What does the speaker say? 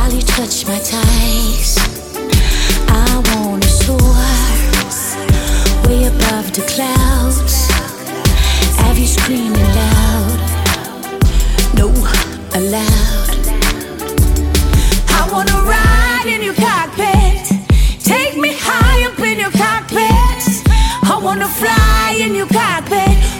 you touch my thighs. I wanna soar way above the clouds. Have you screaming loud? No, aloud. I wanna ride in your cockpit. Take me high up in your cockpit. I wanna fly in your cockpit.